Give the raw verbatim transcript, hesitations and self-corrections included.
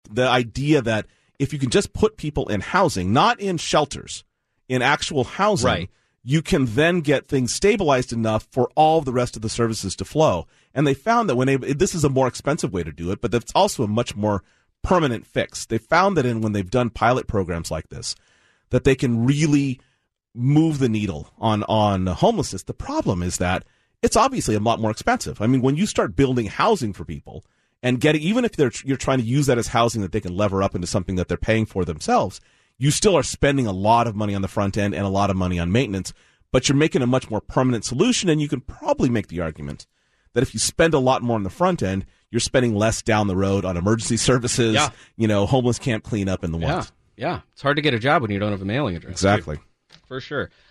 the idea that if you can just put people in housing, not in shelters, in actual housing, right. you can then get things stabilized enough for all the rest of the services to flow. And they found that when they, this is a more expensive way to do it, but that's also a much more permanent fix. They found that in when they've done pilot programs like this, that they can really move the needle on, on homelessness. The problem is that it's obviously a lot more expensive. I mean, when you start building housing for people and getting, even if they're, you're trying to use that as housing that they can lever up into something that they're paying for themselves, you still are spending a lot of money on the front end and a lot of money on maintenance, but you're making a much more permanent solution. And you can probably make the argument that if you spend a lot more on the front end, you're spending less down the road on emergency services, yeah. you know, homeless camp cleanup and the yeah. ones. Yeah. It's hard to get a job when you don't have a mailing address. Exactly. Too. For sure.